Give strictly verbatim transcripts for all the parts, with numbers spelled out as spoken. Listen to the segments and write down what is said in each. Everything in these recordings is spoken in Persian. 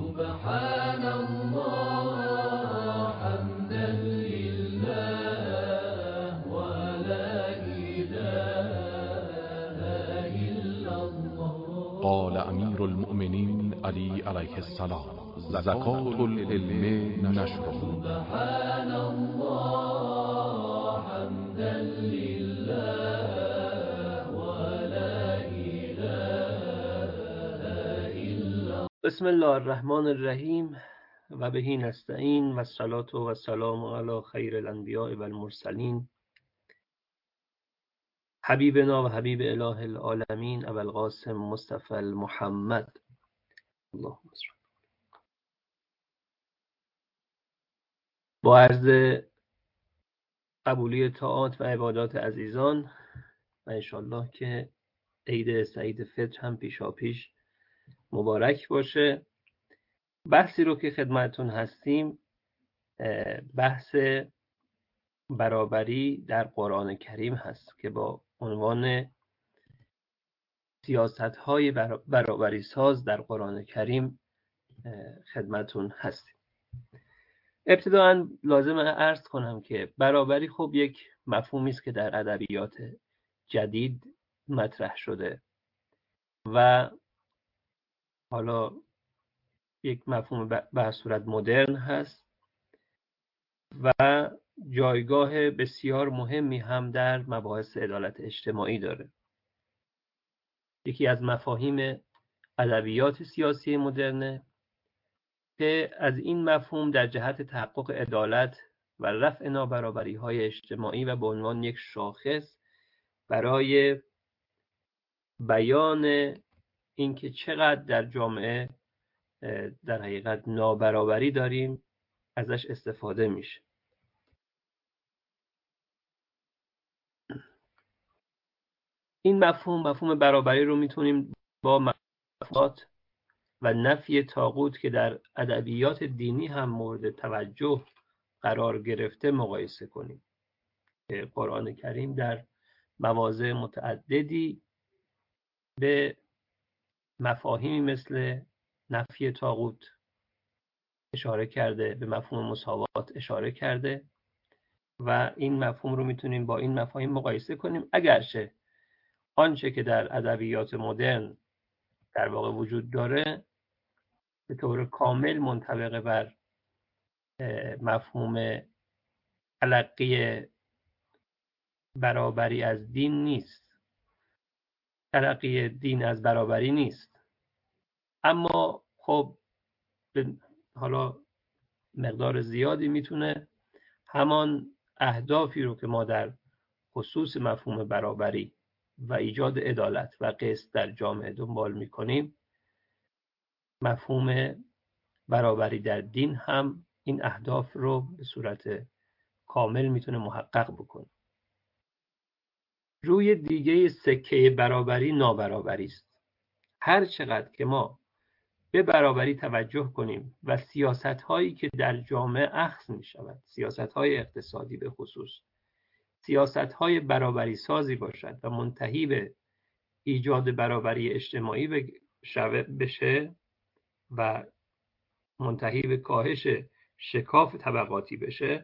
سبحان الله حمدا لله ولا إله إلا الله. قال امیر المؤمنین علی علیه السلام: زکات العلم نشره. سبحان الله حمدا لله ولا إله إلا. بسم الله الرحمن الرحیم و بهی نستعین و الصلاة و السلام علی خیر الانبیاء و المرسلین حبیبنا و حبیب اله العالمین ابوالقاسم مصطفی المحمد. اللهم صل. با عرض قبولی طاعات و عبادات عزیزان و انشالله که عید سعید فطر هم پیشا پیش مبارک باشه. بحثی رو که خدمتون هستیم بحث برابری در قرآن کریم هست که با عنوان سیاست‌های برابری ساز در قرآن کریم خدمتون هستیم. ابتداً لازم عرض کنم که برابری خب یک مفهومی است که در ادبیات جدید مطرح شده و حالا یک مفهوم به صورت مدرن هست و جایگاه بسیار مهمی هم در مباحث عدالت اجتماعی داره. یکی از مفاهیم ادبیات سیاسی مدرنه که از این مفهوم در جهت تحقق عدالت و رفع نابرابری‌های اجتماعی و به عنوان یک شاخص برای بیان اینکه چقدر در جامعه در حقیقت نابرابری داریم ازش استفاده میشه. این مفهوم مفهوم برابری رو میتونیم با مفاهات و نفی طاغوت که در ادبیات دینی هم مورد توجه قرار گرفته مقایسه کنیم. قرآن کریم در مواضع متعددی به مفاهیمی مثل نفی طاغوت اشاره کرده، به مفهوم مساوات اشاره کرده و این مفهوم رو میتونیم با این مفاهیم مقایسه کنیم، اگرچه آنچه که در ادبیات مدرن در واقع وجود داره به طور کامل منطبق بر مفهوم تلقی برابری از دین نیست. تلقی دین از برابری نیست، اما خب حالا مقدار زیادی میتونه همان اهدافی رو که ما در خصوص مفهوم برابری و ایجاد عدالت و قسط در جامعه دنبال میکنیم، مفهوم برابری در دین هم این اهداف رو به صورت کامل میتونه محقق بکنه. روی دیگه سکه برابری نابرابری است. هر چقدر که ما به برابری توجه کنیم و سیاست‌هایی که در جامعه اخذ می‌شود، سیاست‌های اقتصادی به خصوص، سیاست‌های برابری سازی باشد و منتهی به ایجاد برابری اجتماعی بشه و منتهی به کاهش شکاف طبقاتی بشه،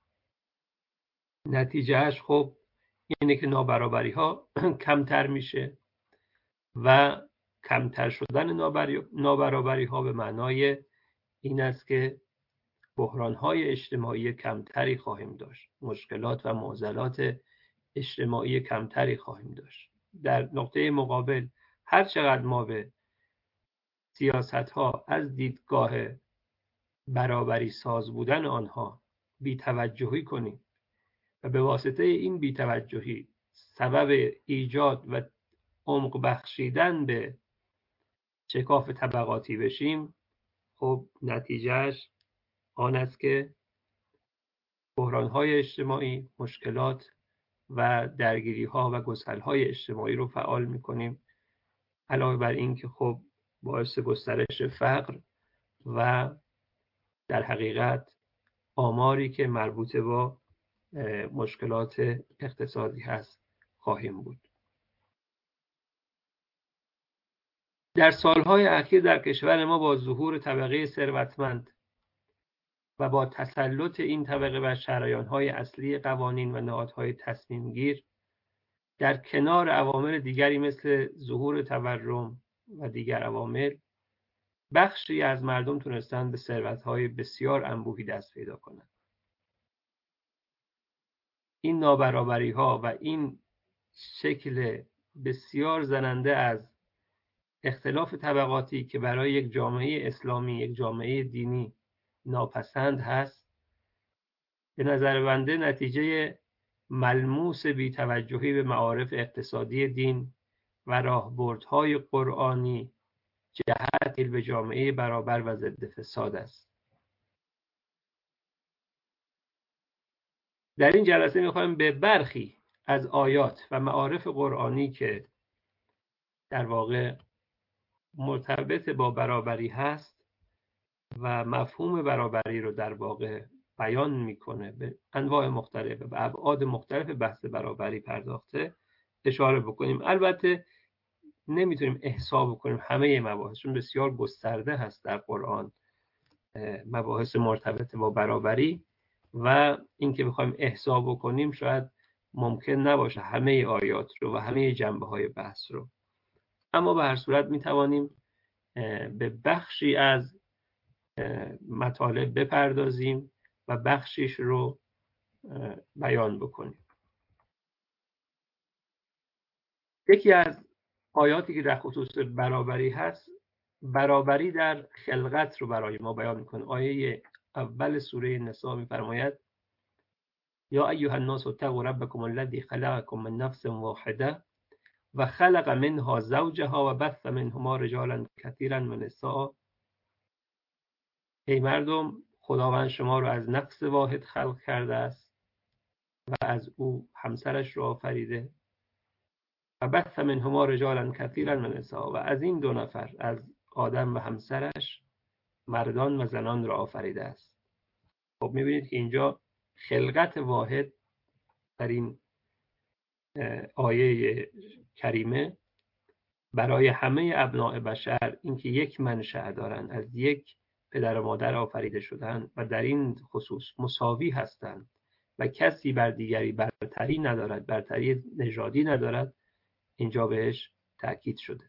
نتیجهش خب اینه که نابرابری‌ها کمتر میشه و کمتر شدن نابرابری‌ها به معنای این است که بحران‌های اجتماعی کمتری خواهیم داشت، مشکلات و معضلات اجتماعی کمتری خواهیم داشت. در نقطه مقابل هر چقدر ما به سیاست‌ها از دیدگاه برابری ساز بودن آنها بی‌توجهی کنیم و به واسطه این بی‌توجهی سبب ایجاد و عمق بخشیدن به شکاف طبقاتی بشیم، خب نتیجهش آن است که بحران‌های اجتماعی، مشکلات و درگیری‌ها و گسل‌های اجتماعی رو فعال می‌کنیم، علاوه بر این که خب باعث گسترش فقر و در حقیقت آماری که مربوط با مشکلات اقتصادی هست خواهیم بود. در سالهای اخیر در کشور ما با ظهور طبقه ثروتمند و با تسلط این طبقه بر شریان‌های اصلی قوانین و نهادهای تصمیم گیر، در کنار عوامل دیگری مثل ظهور تورم و دیگر عوامل، بخشی از مردم تونستند به ثروت‌های بسیار انبوهی دست پیدا کنند. این نابرابری‌ها و این شکل بسیار زننده از اختلاف طبقاتی که برای یک جامعه اسلامی، یک جامعه دینی ناپسند هست، به نظر بنده نتیجه ملموس بی‌توجهی به معارف اقتصادی دین و راهبردهای قرآنی جهت به جامعه برابر و ضد فساد است. در این جلسه می‌خوایم به برخی از آیات و معارف قرآنی که در واقع مرتبط با برابری هست و مفهوم برابری رو در واقع بیان میکنه، به انواع مختلف و ابعاد مختلف بحث برابری پرداخته، اشاره بکنیم. البته نمیتونیم احصا بکنیم همه مباحثشون بسیار گسترده هست در قرآن، مباحث مرتبط با برابری، و اینکه بخوایم احصا بکنیم شاید ممکن نباشه همه آیات رو و همه جنبه های بحث رو، اما به هر صورت میتوانیم به بخشی از مطالب بپردازیم و بخشیش رو بیان بکنیم. یکی از آیاتی که در خصوص برابری هست، برابری در خلقت رو برای ما بیان میکنه. آیه اول سوره نساء میفرماید یا ایها الناس اتقوا ربکم الذی خلقکم من نفس واحده و خلق منها زوجها و بث منهما رجالا کثیرا و نساء. ای مردم، خداوند شما رو از نفس واحد خلق کرده است و از او همسرش رو آفریده و بث منهما رجالا کثیرا و نساء، و از این دو نفر از آدم و همسرش مردان و زنان را آفریده است. خب میبینید که اینجا خلقت واحد در این آیه کریمه برای همه ابناء بشر، اینکه یک منشأ دارن، از یک پدر و مادر آفریده شدن و در این خصوص مساوی هستند و کسی بر دیگری برتری ندارد، برتری نژادی ندارد، اینجا بهش تأکید شده.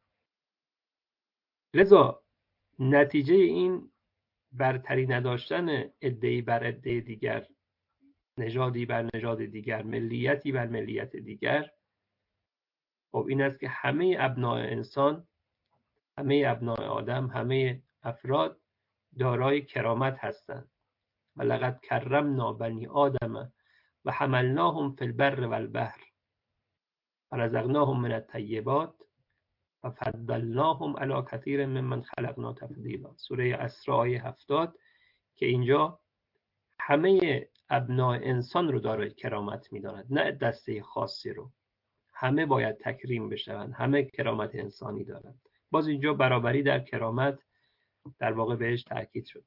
لذا نتیجه این برتری نداشتن عده‌ای بر عده دیگر، نژادی بر نژاد دیگر، ملیتی بر ملیت دیگر، خب این است که همه ابناء انسان، همه ابناء آدم، همه افراد دارای کرامت هستند. و لقد کرمنا بنی آدم و حملناهم فی البر والبحر و رزقناهم من الطیبات و فضلناهم علی کثیر ممن خلقنا تفضیلا. سوره اسراء آیه هفتاد، که اینجا همه ابناء انسان رو دارای کرامت می‌داند، نه دسته خاصی رو. همه باید تکریم بشوند، همه کرامت انسانی دارند. باز اینجا برابری در کرامت در واقع بهش تأکید شد.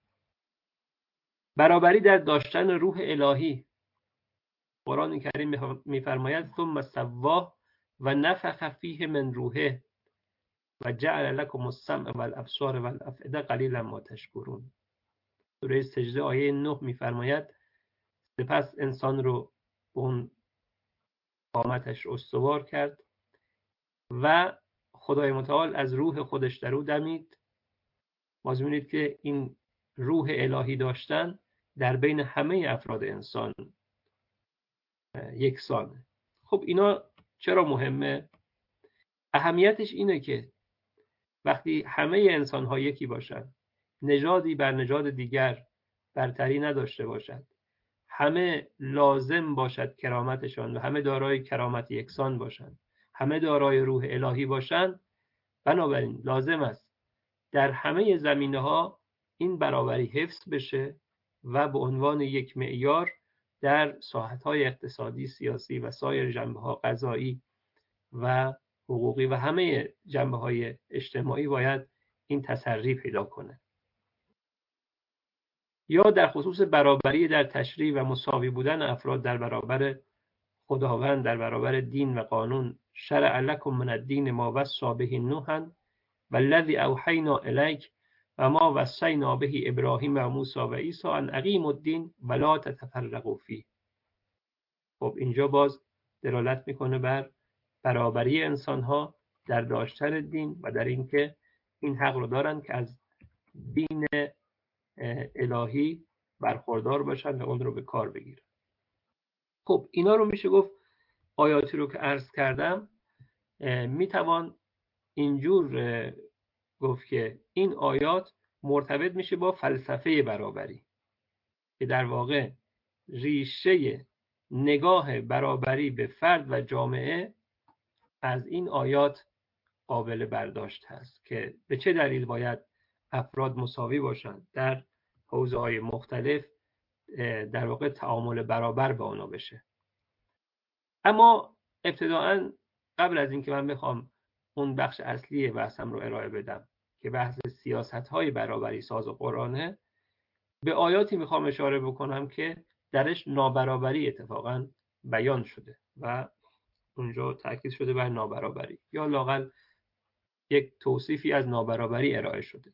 برابری در داشتن روح الهی، قرآن کریم می‌فرماید ثم سواه و نفخ فیه من روحه و جعل لكم السمع والابصار والافئده قلیلا ما تشکرون. سوره سجده آیه نه می‌فرماید سپس انسان رو به اون قامتش استوار کرد و خدای متعال از روح خودش در او دمید. باز می‌بینید که این روح الهی داشتن در بین همه افراد انسان یکسانه. خب اینا چرا مهمه؟ اهمیتش اینه که وقتی همه انسان ها یکی باشن، نژادی بر نژاد دیگر برتری نداشته باشد، همه لازم باشد کرامتشان و همه دارای کرامت یکسان باشند، همه دارای روح الهی باشند، بنابراین لازم است در همه زمینه ها این برابری حفظ بشه و به عنوان یک معیار در ساحت‌های اقتصادی، سیاسی و سایر جنبه‌ها، قضایی و حقوقی و همه جنبه‌های اجتماعی باید این تسری پیدا کنه. یا در خصوص برابری در تشریع و مساوی بودن افراد در برابر خداوند، در برابر دین و قانون، شرع لکم من الدین ما وصی به نوح والذی اوحینا الیک و ما وصینا به ابراهیم و موسی و عیسی ان اقیموا الدین ولا تتفرقوا فیه. خب اینجا باز دلالت میکنه بر برابری انسانها در داشتن دین و در اینکه این حق رو دارن که از دین الهی برخوردار باشن و اون رو به کار بگیرن. خب اینا رو میشه گفت آیاتی رو که عرض کردم میتوان اینجور گفت که این آیات مرتبط میشه با فلسفه برابری که در واقع ریشه نگاه برابری به فرد و جامعه از این آیات قابل برداشت هست که به چه دلیل باید افراد مساوی باشند در حوزه‌های مختلف، در واقع تعامل برابر با اونا بشه. اما ابتداعاً قبل از اینکه من بخوام اون بخش اصلی بحثم رو ارائه بدم که بحث سیاست‌های برابری ساز قرآنه، به آیاتی میخوام اشاره بکنم که درش نابرابری اتفاقاً بیان شده و اونجا تاکید شده بر نابرابری یا لااقل یک توصیفی از نابرابری ارائه شده.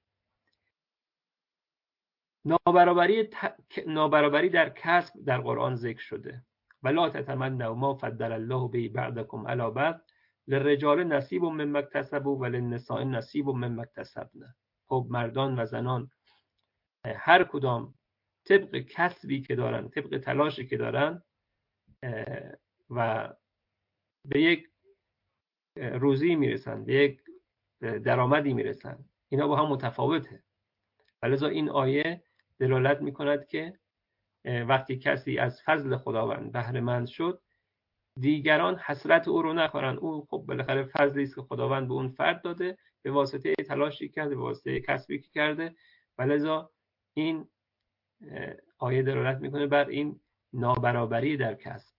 نابرابری ت... نابرابری در کسب در قرآن ذکر شده. ولا تتمنوا ما فضل الله به بعضکم علی بعض للرجال نصیب مما اکتسبوا وللنساء نصیب مما اکتسبن. خب مردان و زنان هر کدام طبق کسبی که دارن، طبق تلاشی که دارن و به یک روزی میرسن، به یک درآمدی میرسن، اینا با هم متفاوته. لذا این آیه دلالت میکند که وقتی کسی از فضل خداوند بهره مند شد، دیگران حسرت او رو نخورن. او خب بالاخره فضلی است که خداوند به اون فرد داده به واسطه تلاشی کرده، به واسطه کسبی که کرده، لذا این آیه دلالت میکنه بر این نابرابری در کسب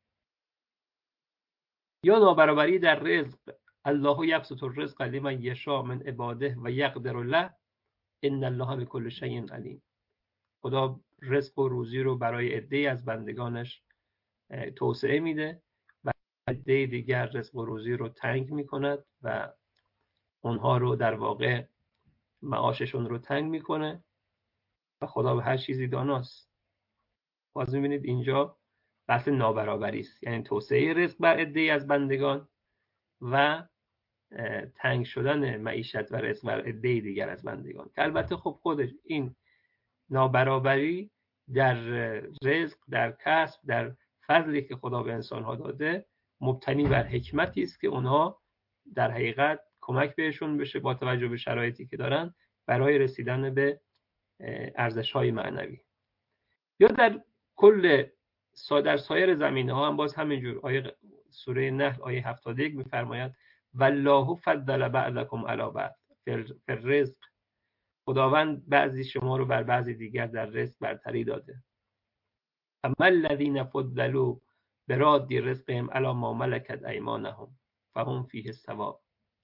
یا نابرابری در رزق. الله یبسط الرزق لمن یشاء من عباده و یقدر له ان الله بكل شیء علیم. خدا رزق و روزی رو برای عده‌ای از بندگانش توسعه میده و عده دیگر رزق و روزی رو تنگ میکند و اونها رو در واقع معاششون رو تنگ میکنه و خدا به هر چیزی داناست. باز میبینید اینجا بحث نابرابری است، یعنی توسعه رزق بر عده‌ای از بندگان و تنگ شدن معیشت و رزق بر عده‌ای دیگر از بندگان، که البته خب خودش این نابرابری در رزق، در کسب، در فضلی که خدا به انسان‌ها داده مبتنی بر حکمتی است که اونها در حقیقت کمک بهشون بشه با توجه به شرایطی که دارن برای رسیدن به ارزش‌های معنوی. یا در کل در سایر زمینه‌ها هم باز همینجور. آیه سوره نحل آیه هفتاد و یک می‌فرماید والله فضل بعضکم علی بعض فی الرزق. خداوند بعضی شما رو بر بعضی دیگر در رزق برتری داده. اما الذین فضلوا براد رزقهم علی ما ملکت ایمانهم فهم فیه سواء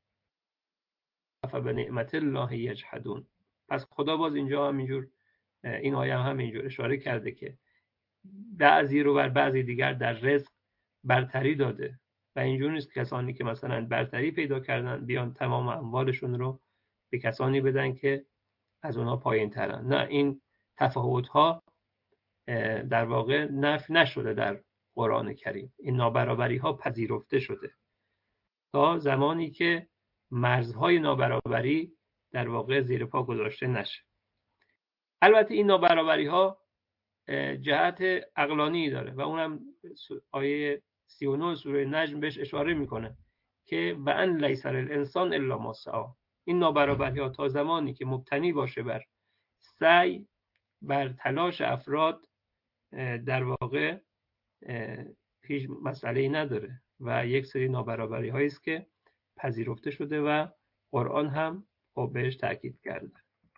فبنعمت الله یجحدون. پس خدا باز اینجا همینجور این آیه هم همینجور اشاره کرده که بعضی رو بر بعضی دیگر در رزق برتری داده و اینجور نیست کسانی که مثلا برتری پیدا کردن بیان تمام اموالشون رو به کسانی بدن که از اونها پایین ترن. نه، این تفاوت ها در واقع نفی نشده در قرآن کریم. این نابرابری ها پذیرفته شده تا زمانی که مرزهای نابرابری در واقع زیر پا گذاشته نشه. البته این نابرابری ها جهت عقلانی داره و اونم آیه سی و نه سوره نجم بهش اشاره میکنه که و ان لیس للانسان الا ما سعی. این نابرابری ها تا زمانی که مبتنی باشه بر سعی، بر تلاش افراد، در واقع هیچ مسئله‌ای نداره و یک سری نابرابری هایی است که پذیرفته شده و قرآن هم خب بهش تاکید کرده.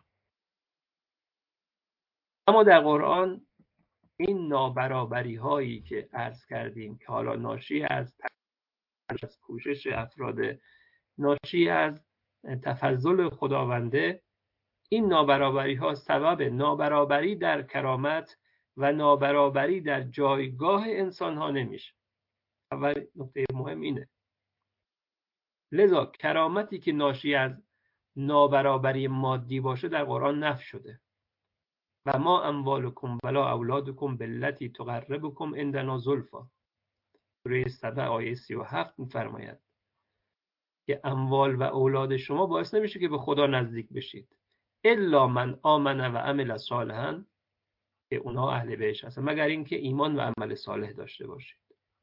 اما در قرآن این نابرابری هایی که عرض کردیم که حالا ناشی از از کوشش افراد، ناشی از تفضل خداونده، این نابرابری ها سبب نابرابری در کرامت و نابرابری در جایگاه انسان ها نمیشه. اول نکته مهم اینه. لذا کرامتی که ناشی از نابرابری مادی باشه در قرآن نفی شده. و ما اموالکم ولا اولادکم بالتی تقربکم عندنا زلفی، سوره سبع آیه سی و هفت میفرماید که اموال و اولاد شما باعث نمیشه که به خدا نزدیک بشید، الا من آمن و عمل صالحا، که اونها اهل بهشت هستن، مگر اینکه ایمان و عمل صالح داشته باشید.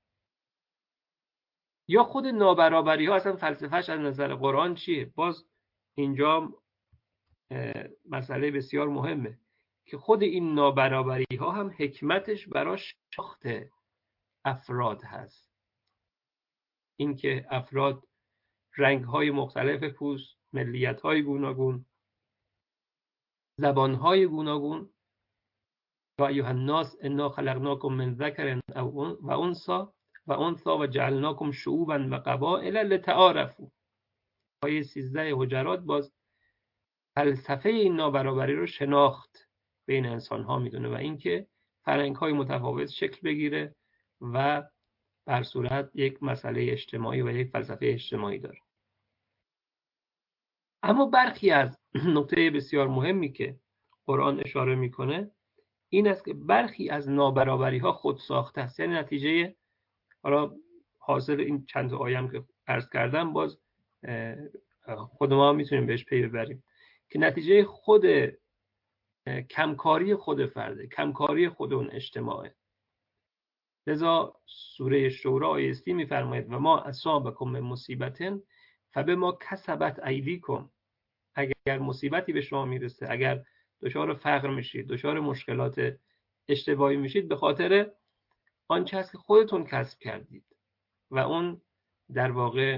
یا خود نابرابری ها اصلا فلسفهش از نظر قرآن چیه؟ باز اینجا مسئله بسیار مهمه که خود این نابرابری ها هم حکمتش برای شناخت افراد هست. اینکه افراد رنگ های مختلف پوست، ملیت های گوناگون، زبان های گوناگون، یا ایها الناس انا خلقناکم من ذکر و انثی و انثی و جعلناکم شعوبا و قبائل لتعارفوا. آیه سیزده حجرات باز فلسفه این نابرابری رو شناخت بین انسان ها میدونه و اینکه فرهنگ های متفاوت شکل بگیره و بر صورت یک مسئله اجتماعی و یک فلسفه اجتماعی داره. اما برخی از نکته بسیار مهمی که قرآن اشاره میکنه این است که برخی از نابرابری ها خود ساخته است، یعنی نتیجه، حالا حاصل این چند تا آیه هم که عرض کردم باز خود ما میتونیم بهش پی ببریم که نتیجه خود کمکاری خود فرده، کمکاری خود اون اجتماعه. لذا سوره شورا آیه سی میفرماید و ما اصابکم من مصیبت فبما کسبت ایدیکم. اگر مصیبتی به شما میرسه، اگر دچار فقر میشید، دچار مشکلات اشتباهی میشید، به خاطر آنچه هست که خودتون کسب کردید و اون در واقع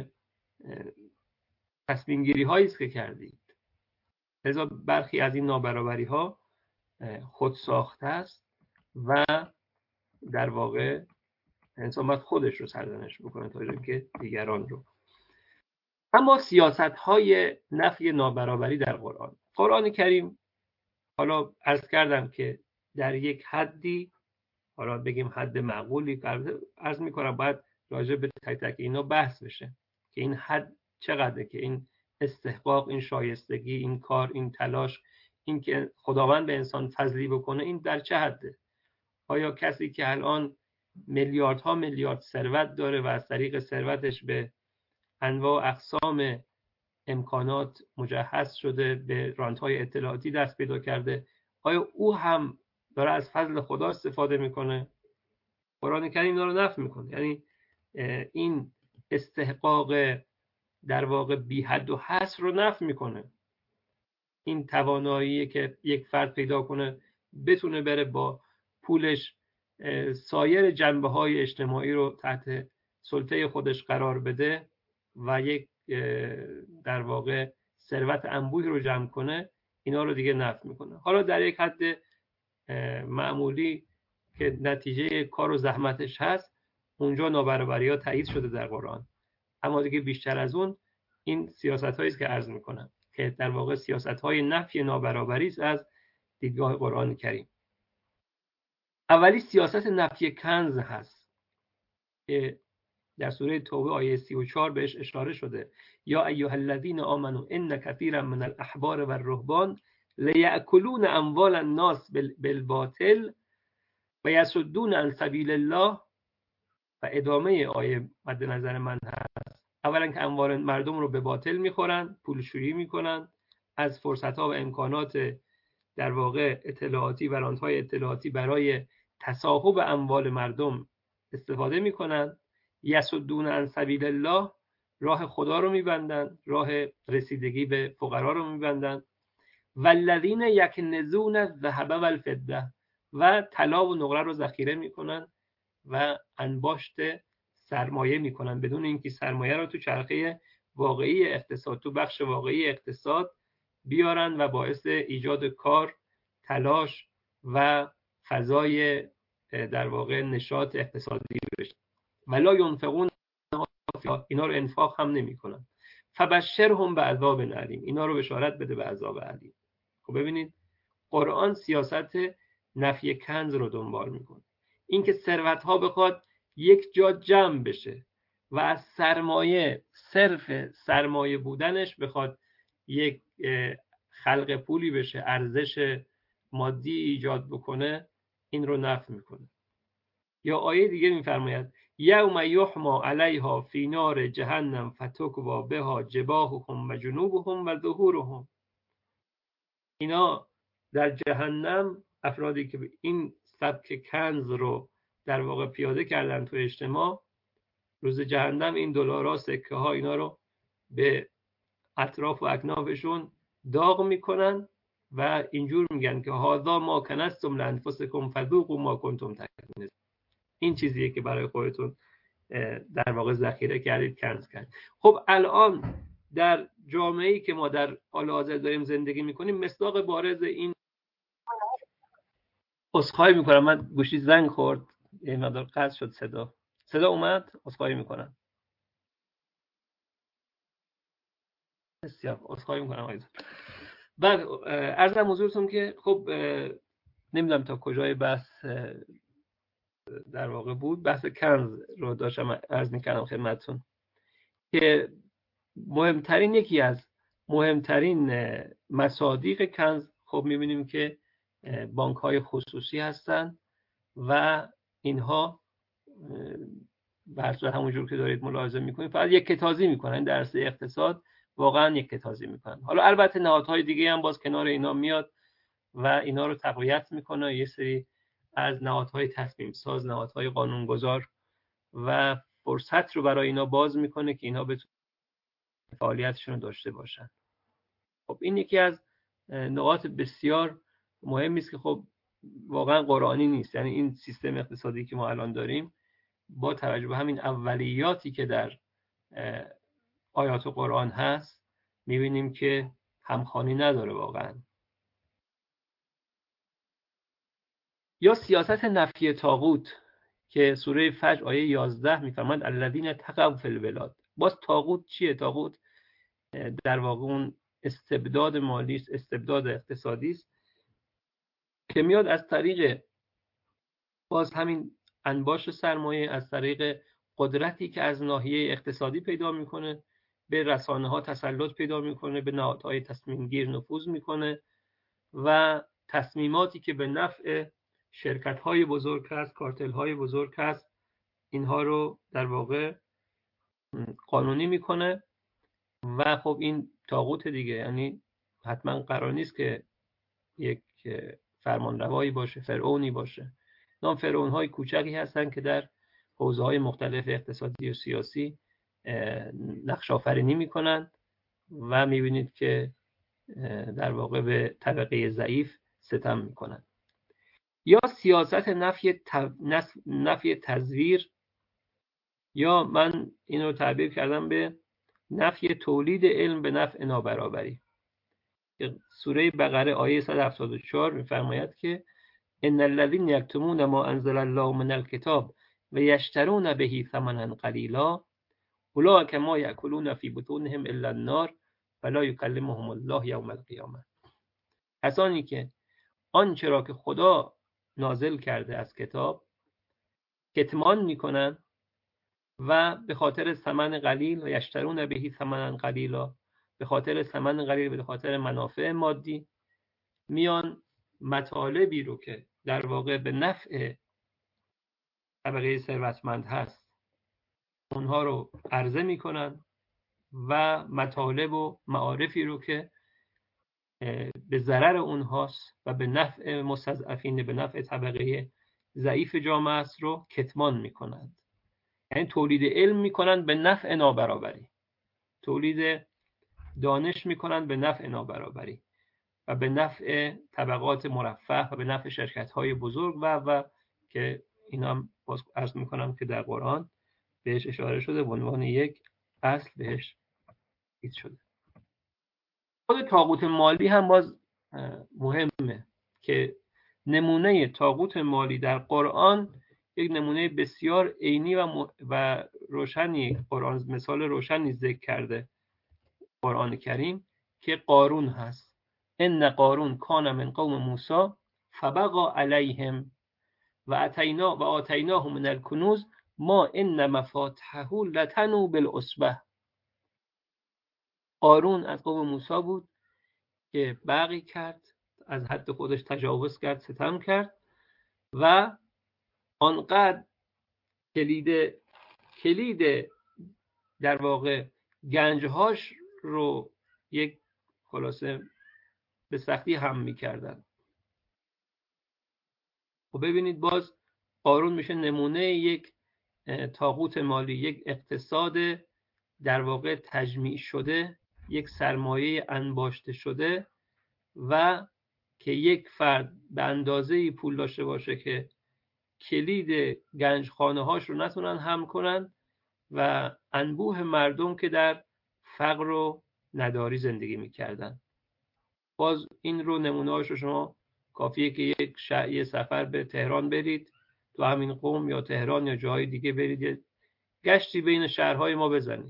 تصمیم گیری هایی است که کردید. لذا برخی از این نابرابری ها خود ساخته است و در واقع انسان باید خودش رو سرزنش بکنه تا اینکه دیگران رو. اما سیاست های نفی نابرابری در قرآن قرآن کریم، حالا عرض کردم که در یک حدی، حالا بگیم حد معقولی، عرض میکنم باید راجع به تک تک اینا بحث بشه که این حد چقدره، که این استحقاق، این شایستگی، این کار، این تلاش، این که خداوند به انسان فضلی بکنه، این در چه حده؟ آیا کسی که الان میلیاردها میلیارد ثروت داره و از طریق ثروتش به انواع اقسام امکانات مجهز شده، به رانت‌های اطلاعاتی دست پیدا کرده، آیا او هم داره از فضل خدا استفاده میکنه؟ قرآن کریم اینا رو نفی میکنه. یعنی این استحقاق در واقع بی حد و حصر رو نفی میکنه. این توانایی که یک فرد پیدا کنه بتونه بره با پولش سایر جنبه‌های اجتماعی رو تحت سلطه خودش قرار بده و یک در واقع ثروت انبوهی رو جمع کنه، اینا رو دیگه نفی میکنه. حالا در یک حد معمولی که نتیجه کار و زحمتش هست، اونجا نابرابری ها تایید شده در قرآن. اما دیگه بیشتر از اون این سیاست هایی است که عرض میکنم که در واقع سیاست های نفی نابرابری است از دیدگاه قرآن کریم. اولی سیاست نفی کنز هست که در سوره توبه آیه سی و چهار بهش اشاره شده. یا ایها الذین آمنوا ان کثیرا من الاحبار والرهبان لیأکلون اموال الناس بالباطل و یصدون عن سبیل الله. و ادامه آیه مد نظر من هست. اولا که اموال مردم رو به باطل میخورن، پولشویی میکنن، از فرصت‌ها و امکانات در واقع اطلاعاتی و رانت‌های اطلاعاتی برای تصاحب اموال مردم استفاده میکنن. یصدون عن سبیل الله، راه خدا رو میبندن، راه رسیدگی به فقرا رو میبندن. والذین یکنزون الذهب والفضه، و طلا و نقره رو ذخیره میکنن و انباشت سرمایه میکنن بدون اینکه سرمایه رو تو چرخه واقعی اقتصاد، تو بخش واقعی اقتصاد بیارن و باعث ایجاد کار، تلاش و فضای در واقع نشاط اقتصادی بشه. ولا ينفقون، اینا رو انفاق هم نمیکنن. فبشرهم بعذاب علیم، اینا رو بشارت بده به عذاب علیم. خب ببینید قرآن سیاست نفی کنز رو دنبال میکنه. اینکه ثروت ها بخواد یک جا جمع بشه و از سرمایه، صرف سرمایه بودنش بخواد یک خلق پولی بشه، ارزش مادی ایجاد بکنه، این رو نفی میکنه. یا آیه دیگه میفرماید یوم یحما علیها فی نار جهنم فتکوا بها جباههم و جنوبهم و ظهورهم. اینا در جهنم، افرادی که این سبک کنز رو در واقع پیاده کردن تو اجتماع، روز جهنم این دلارا، سکه ها، اینا رو به اطراف و اکنافشون داغ میکنن و اینجور میگن که هذا ما کنستم لانفسکم فذوقوا ما کنتم تکنزون. این چیزیه که برای خودتون در واقع ذخیره کردید، کنز کردید. خب الان در جامعه‌ای که ما در حال حاضر داریم زندگی میکنیم، مصداق بارز این، عذرخواهی میکنم من گوشی زنگ خورد، یه مقدار قطع شد صدا. صدا اومد؟ عذرخواهی میکنم. بسیار عذرخواهی میکنم آیزا. بعد عرضم حضورتون که خب نمیدونم تا کجای بحث در واقع بود، بحث کنز رو داشتم عرض میکردم خدمتتون که مهمترین، یکی از مهمترین مصادیق کنز خب میبینیم که بانک های خصوصی هستن و اینها برصورت همونجور که دارید ملاحظه میکنید فقط یک کتازی میکنن، درس اقتصاد واقعا یک کتازی میکنن. حالا البته نهادهای دیگه هم باز کنار اینا میاد و اینا رو تقویت میکنه، یه سری از نهادهای تصمیم ساز، نهادهای قانونگذار، و فرصت رو برای اینا باز میکنه که اینا بتونن فعالیتشون رو داشته باشن. خب این یکی از نقاط بسیار مهمی است که خب واقعا قرآنی نیست. یعنی این سیستم اقتصادی که ما الان داریم با توجه به همین اولیاتی که در آیات قرآن هست میبینیم که همخوانی نداره واقعا. یا سیاست نفی طاغوت که سوره فجر آیه یازده میفرماید الذین تقوا فی البلاد. باز طاغوت چیه؟ طاغوت در واقع اون استبداد مالی است، استبداد اقتصادی است که میاد از طریق باز همین انباش سرمایه، از طریق قدرتی که از ناحیه اقتصادی پیدا میکنه، به رسانه ها تسلط پیدا میکنه، به نهادهای تصمیم گیر نفوذ میکنه و تصمیماتی که به نفع شرکت های بزرگ هست، کارتل های بزرگ هست، اینها رو در واقع قانونی میکنه. و خب این طاغوت دیگه، یعنی حتما قرار نیست که یک فرمانروایی باشه، فرعونی باشه. نام فرعون های کوچکی هستن که در حوزه های مختلف اقتصادی و سیاسی نقش آفرینی میکنن و میبینید که در واقع به طبقه ضعیف ستم میکنن. یا سیاست نفی نفی تزویر، یا من این رو تعبیر کردم به نفی تولید علم به نفع نابرابری. سوره بقره آیه صد و هفتاد و چهار میفرماید که ان الذين یکتمون ما انزل الله من الكتاب و یشترون به ثمنا قلیلا اولئک ما یاکلون فی بطونهم الا النار ولا یکلمهم الله یوم القیامه. کسانی که آنچه را که خدا نازل کرده از کتاب کتمان میکنن و به خاطر ثمن قلیل، و یشترون به ثمنا قلیلا، به خاطر ثمن قلیل، به خاطر منافع مادی، میان مطالبی رو که در واقع به نفع طبقه ثروتمند هست اونها رو عرضه میکنن و مطالب و معارفی رو که به ضرر اونهاست و به نفع مستضعفین، به نفع طبقه ضعیف جامعه است رو کتمان میکنند. یعنی تولید علم میکنن به نفع نابرابری، تولید دانش میکنن به نفع نابرابری و به نفع طبقات مرفه و به نفع شرکت‌های بزرگ و و که اینا هم باز عرض میکنم که در قرآن بهش اشاره شده، به عنوان یک اصل بهش دید شده. خود طاغوت مالی هم باز مهمه که نمونه طاغوت مالی در قرآن یک نمونه بسیار عینی و, م... و روشنی، قرآن مثال روشنی ذکر کرده قرآن کریم که قارون هست. ان قارون کان من قوم موسی فبغى علیهم و اتینا و آتیناه من الکنوز ما ان مفاتحه لتنوء بالعصبه. قارون از قوم موسی بود که بغی کرد، از حد خودش تجاوز کرد، ستم کرد و آنقدر کلید کلید در واقع گنجهاش رو یک خلاصه به سختی هم میکردن. و ببینید باز قارون میشه نمونه یک طاغوت مالی، یک اقتصاد در واقع تجمیع شده، یک سرمایه انباشته شده و که یک فرد به اندازه‌ای پول داشته باشه که کلید گنجخانه هاش رو نتونن هم کنن و انبوه مردم که در فقر و نداری زندگی میکردن. باز این رو نمونه هاش رو شما کافیه که یک شع... سفر به تهران برید، تو همین قم یا تهران یا جاهای دیگه برید، گشتی بین شهرهای ما بزنید،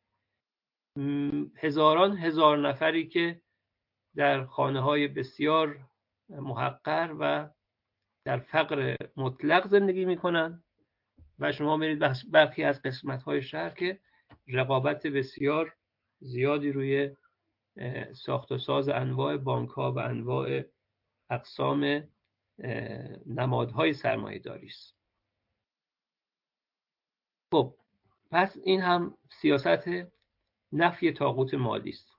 هزاران هزار نفری که در خانه‌های بسیار محقر و در فقر مطلق زندگی میکنن و شما میرید برخی از قسمت‌های شهر که رقابت بسیار زیادی روی ساخت و ساز انواع بانک‌ها و انواع اقسام نمادهای سرمایه‌داری است. خب پس این هم سیاست نفی طاغوت مالی است.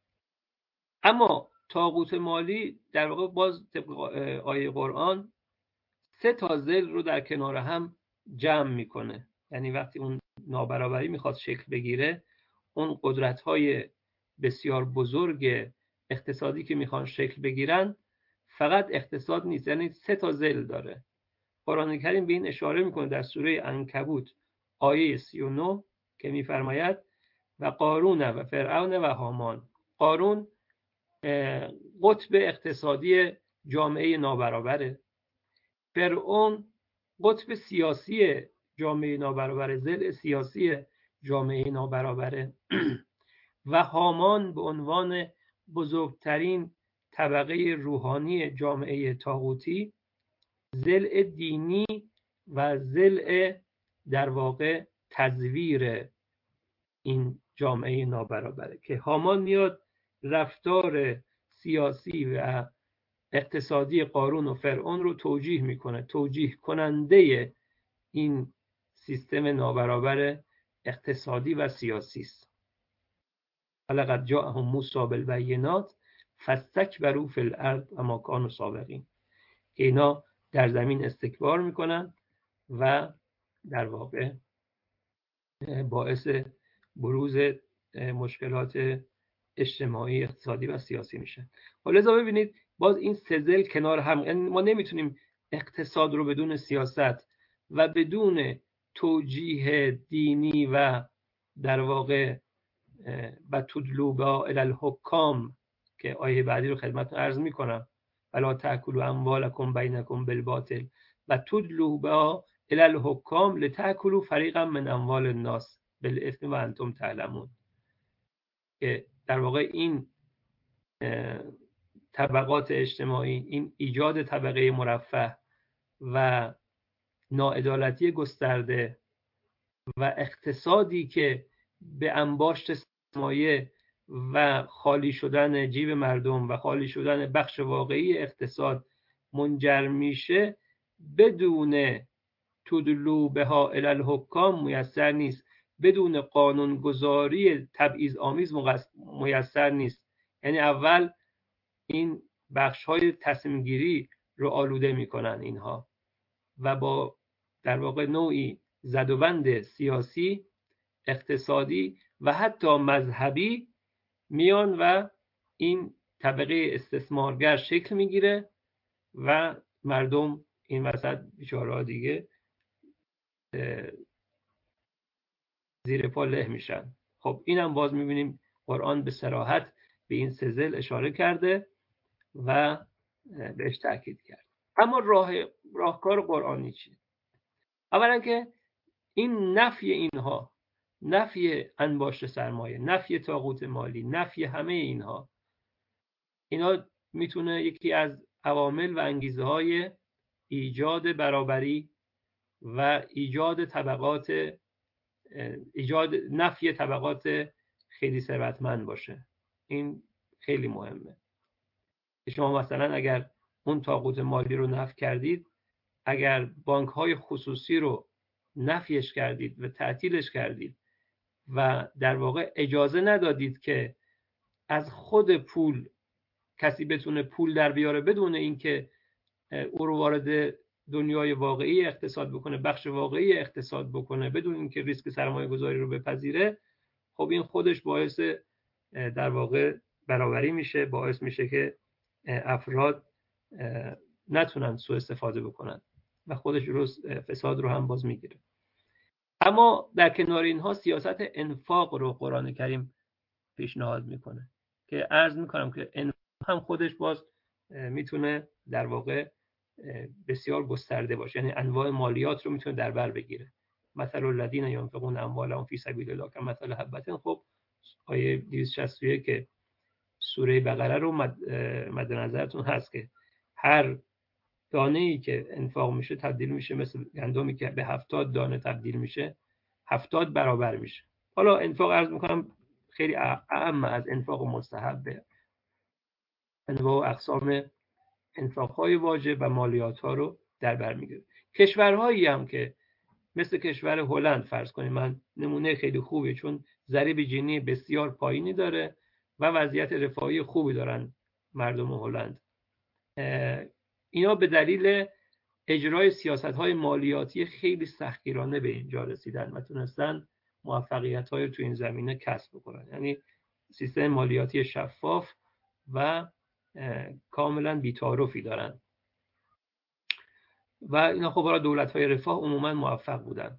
اما طاغوت مالی در واقع باز طبق آیه قرآن سه تا ذل رو در کنار هم جمع میکنه. یعنی وقتی اون نابرابری میخواد شکل بگیره، اون قدرت‌های بسیار بزرگ اقتصادی که میخوان شکل بگیرن فقط اقتصاد نیست، یعنی سه تا ذل داره. قرآن کریم به این اشاره میکنه در سوره عنکبوت آیه سی و نه که میفرماید و قارون و فرعون و هامان. قارون قطب اقتصادی جامعه نابرابره، فرعون قطب سیاسی جامعه نابرابره، ضلع سیاسی جامعه نابرابره و هامان به عنوان بزرگترین طبقه روحانی جامعه طاغوتی ضلع دینی و ضلع در واقع تزویر این جامعه نابرابره که هامان میاد رفتار سیاسی و اقتصادی قارون و فرعون رو توجیه میکنه، توجیه کننده این سیستم نابرابر اقتصادی و سیاسی است. ولقد جاءهم موسی بالبینات فاستکبروا فی الارض و ما کانوا سابقین. اینا در زمین استکبار میکنن و در واقع باعث بروز مشکلات اجتماعی، اقتصادی و سیاسی میشه. لذا ببینید باز این سه ضلع کنار هم، یعنی ما نمیتونیم اقتصاد رو بدون سیاست و بدون توجیه دینی و در واقع و تدلوبا الی الحکام که آیه بعدی رو خدمتتون عرض میکنم، ولا تأکلوا اموالکم بینکم بالباطل و تدلوبا الی الحکام لتأکلوا فریقا من اموال الناس بالاثم و انتم تعلمون، که در واقع این طبقات اجتماعی، این ایجاد طبقه مرفه و ناعدالتی گسترده و اقتصادی که به انباشت سرمایه و خالی شدن جیب مردم و خالی شدن بخش واقعی اقتصاد منجر میشه، بدون تدلو بها الی الحکام میسر نیست، بدون قانونگذاری تبعیض آمیز میسر نیست. یعنی اول این بخش‌های تصمیم گیری رو آلوده میکنن اینها و با در واقع نوعی زدوبند سیاسی، اقتصادی و حتی مذهبی میان و این طبقه استثمارگر شکل میگیره و مردم این وسط بیچاره‌ها دیگه زیر پا له میشن. خب اینم باز میبینیم قرآن به صراحت به این سه ضلع اشاره کرده و بهش تاکید کرد. اما راه راهکار قرآنی چیه؟ اولا که این نفی اینها، نفی انباشت سرمایه، نفی طاغوت مالی، نفی همه اینها، اینا میتونه یکی از عوامل و انگیزه های ایجاد برابری و ایجاد طبقات ایجاد نفی طبقات خیلی ثروتمند باشه. این خیلی مهمه. شما مثلا اگر اون طاغوت مالی رو نفی کردید، اگر بانک های خصوصی رو نفیش کردید و تعطیلش کردید و در واقع اجازه ندادید که از خود پول کسی بتونه پول در بیاره بدون اینکه او رو وارد دنیای واقعی اقتصاد بکنه، بخش واقعی اقتصاد بکنه، بدون اینکه ریسک سرمایه گذاری رو بپذیره، خب این خودش باعث در واقع برابری میشه، باعث میشه که افراد نتونن سوء استفاده بکنن و خودش رو فساد رو هم باز میگیره. اما در کنار اینها سیاست انفاق رو قرآن کریم پیشنهاد میکنه که عرض میکنم که انفاق هم خودش باز میتونه در واقع بسیار گسترده باشه، یعنی انواع مالیات رو میتونه در بر بگیره. مثل الذین ینفقون اموالهم فی سبیل الله کمثل حبة، خب آیه دویست و شصت و یک که سوره بقره رو مد, مد نظرتون هست که هر دانه ای که انفاق میشه تبدیل میشه مثل گندمی که به هفتاد دانه تبدیل میشه، هفتاد برابر میشه. حالا انفاق عرض میکنم خیلی اعم از انفاق مستحب، انواع و اقسام انفاق‌های واجب و مالیات‌ها رو در بر میگیره. کشورهایی هم که مثل کشور هلند فرض کنیم، من نمونه خیلی خوبی چون ضریب جینی بسیار پایینی داره و وضعیت رفاهی خوبی دارن مردم هلند، اینا به دلیل اجرای سیاست‌های مالیاتی خیلی سختگیرانه به اینجا رسیدن و تونستن موفقیت‌های رو تو این زمینه کسب بکنن، یعنی سیستم مالیاتی شفاف و کاملا بی‌تعارفی دارن و اینا خب برای دولت‌های رفاه عموما موفق بودن.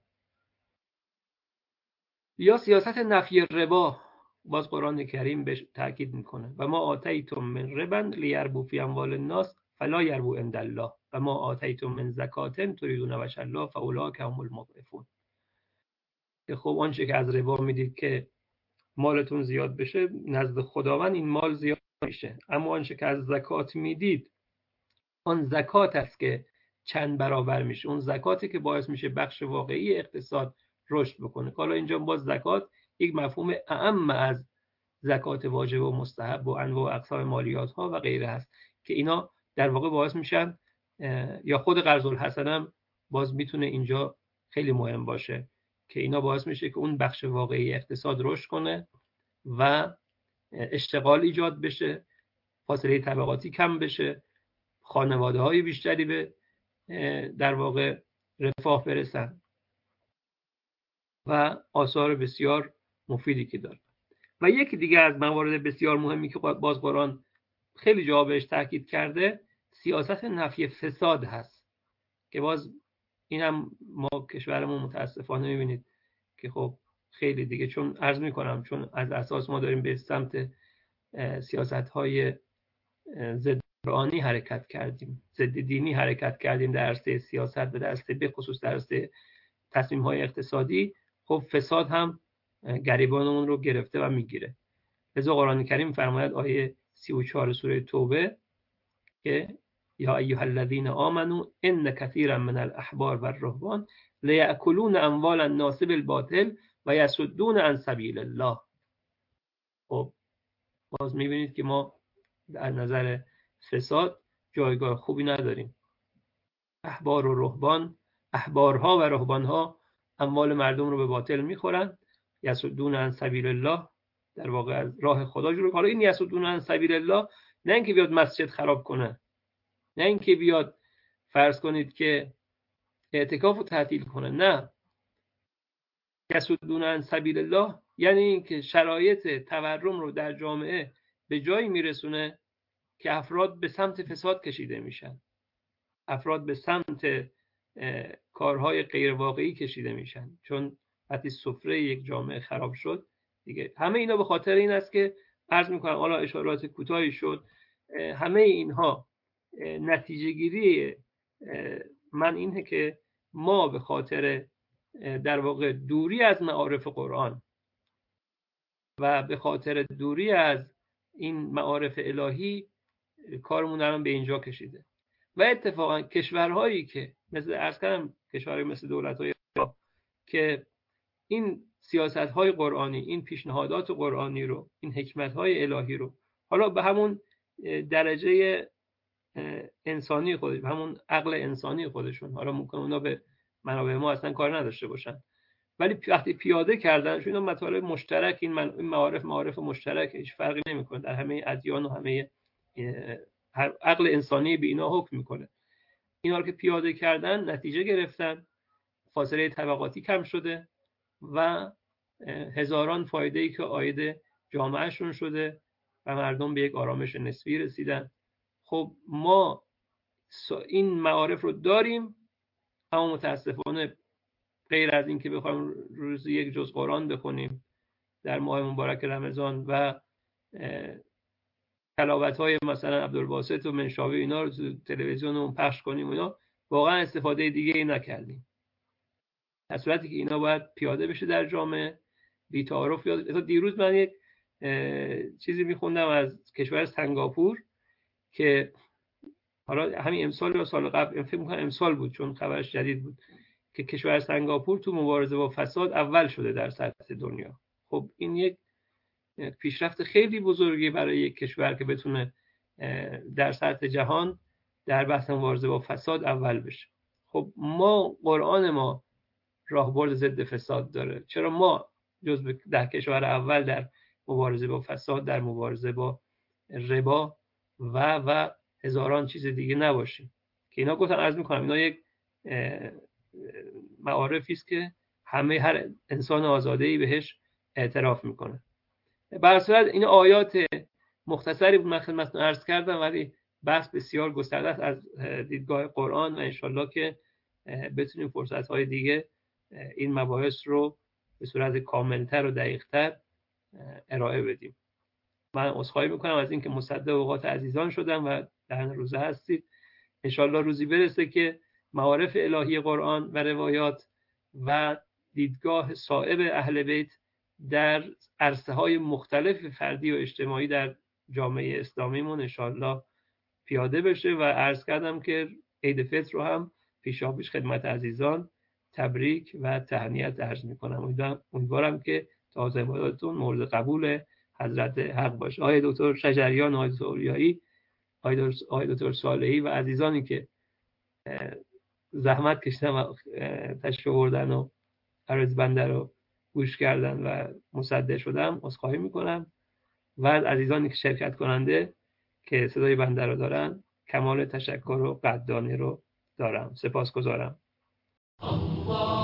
یا سیاست نفی ربا، باز قرآن کریم بهش تاکید میکنه و ما آتیتم من ربا لیربو فی اموال الناس فلا یربو عند الله و ما آتیتم من زکات تریدون وجه الله فاولئک هم المضعفون. که خب آنچه که از ربا میدید که مالتون زیاد بشه، نزد خداوند این مال زیاد میشه، اما آنچه که از زکات میدید، آن زکات است که چند برابر میشه، اون زکاتی که باعث میشه بخش واقعی اقتصاد رشد بکنه. حالا اینجا باز زکات یک مفهوم اعم از زکات واجب و مستحب و انواع و اقسام مالیات ها و غیره هست که اینا در واقع باعث میشن، یا خود قرض الحسنه باز میتونه اینجا خیلی مهم باشه که اینا باعث میشه که اون بخش واقعی اقتصاد رشد کنه و اشتغال ایجاد بشه، فاصله طبقاتی کم بشه، خانواده های بیشتری به در واقع رفاه برسن و آثار بسیار مفیدی که داره. و یکی دیگه از موارد بسیار مهمی که باز قرآن خیلی جا بهش تاکید کرده، سیاست نفی فساد هست که باز اینم ما کشورمون متاسفانه میبینید که خب خیلی دیگه، چون عرض میکنم چون از اساس ما داریم به سمت سیاست‌های ضد قرآنی حرکت کردیم، ضد دینی حرکت کردیم در عرصه سیاست و در عرصه به خصوص در عرصه تصمیم‌های اقتصادی، خب فساد هم گریبانمون رو گرفته و میگیره. لذا قرآن کریم فرماید آیه سی و چهار سوره توبه که یا ایها الذین آمنوا ان کثیرا من الاحبار والرهبان لیأکلون اموال الناس بالباطل و یصدون عن سبیل الله. خب باز میبینید که ما از نظر فساد جایگاه خوبی نداریم. احبار و رهبان، احبارها و رهبانها اموال مردم رو به باطل میخورن، یصدون عن سبیل الله، در واقع از راه خدا جلو. حالا این یصدون عن سبیل الله نه اینکه بیاد مسجد خراب کنه، نه اینکه بیاد فرض کنید که اعتکاف رو تعطیل کنه، نه، یصدون عن سبیل الله یعنی اینکه شرایط تورم رو در جامعه به جایی میرسونه که افراد به سمت فساد کشیده میشن، افراد به سمت کارهای غیر واقعی کشیده میشن، چون وقتی سفره یک جامعه خراب شد دیگه همه اینا به خاطر این است که عرض میکنم، حالا اشارات کوتاهی شد، همه اینها نتیجه گیری من اینه که ما به خاطر در واقع دوری از معارف قرآن و به خاطر دوری از این معارف الهی کارمون الان به اینجا کشیده. و اتفاقا کشورهایی که مثل عرض کردم کشورهای مثل دولت‌های که این سیاست‌های قرآنی، این پیشنهادات قرآنی رو، این حکمت‌های الهی رو حالا به همون درجه انسانی خودشون، همون عقل انسانی خودشون، حالا ممکن اونا به منابع ما اصلا کار نداشته باشن، ولی وقتی پیاده کردن اینا مطالب مشترک، این معارف معارف مشترک، هیچ فرقی نمیکنه در همه ادیان و همه عقل انسانی به اینا حکم میکنه. اینا رو که پیاده کردن نتیجه گرفتن، فاصله طبقاتی کم شده و هزاران فایده‌ای که عاید جامعهشون شده و مردم به یک آرامش نسبی رسیدن. خب ما این معارف رو داریم، اما متاسفانه غیر از این که بخوایم روزی یک جز قرآن بخونیم در ماه مبارک رمضان و تلاوت‌های مثلا عبدالباسط و منشاوی اینا رو تو تلویزیون اون پخش کنیم، اینا واقعا استفاده دیگه ای نکردیم، در صورتی که اینا باید پیاده بشه در جامعه، بی تعارف. یاد دیروز من یک چیزی میخوندم از کشور سنگاپور که حالا همین امسال یا سال قبل، فکر می‌کنم امسال بود چون خبرش جدید بود، که کشور سنگاپور تو مبارزه با فساد اول شده در سطح دنیا. خب این یک پیشرفت خیلی بزرگی برای یک کشور که بتونه در سطح جهان در بحث مبارزه با فساد اول بشه. خب ما قرآن ما راهبرد ضد فساد داره، چرا ما جزو ده کشور اول در مبارزه با فساد، در مبارزه با ربا و و هزاران چیز دیگه نباشیم؟ که اینا گفتم عرض میکنم اینا یک معارفی است که همه هر انسان آزاده‌ای بهش اعتراف میکنه. به هر صورت این آیات مختصری بود من خدمتتون عرض کردم، ولی بحث بسیار گسترده است از دیدگاه قرآن و انشالله که بتونیم فرصت‌های دیگه این مباحث رو به صورت کاملتر و دقیق‌تر ارائه بدیم. من عذرخواهی میکنم از اینکه مصدق اوقات عزیزان شدم و در روزه هستید. انشالله روزی برسه که معارف الهی قرآن و روایات و دیدگاه صائب اهل بیت در عرصه‌های مختلف فردی و اجتماعی در جامعه اسلامیمون انشالله پیاده بشه. و عرض کردم که عید فطر رو هم پیشاپیش خدمت عزیزان تبریک و تهنیت عرض میکنم. امیدوارم که تازه‌وارتون مورد قبول حضرت حق باشه. آقای دکتر شجریان، آقای دکتر اولیایی، آقای دکتر صالحی و عزیزانی که زحمت کشیدن و تشریف آوردن و عرض بنده رو گوش کردن و مصدق شدم عذرخواهی میکنم. و از عزیزانی که شرکت کننده که صدای بنده رو دارن کمال تشکر و قدردانی رو دارم. سپاسگزارم.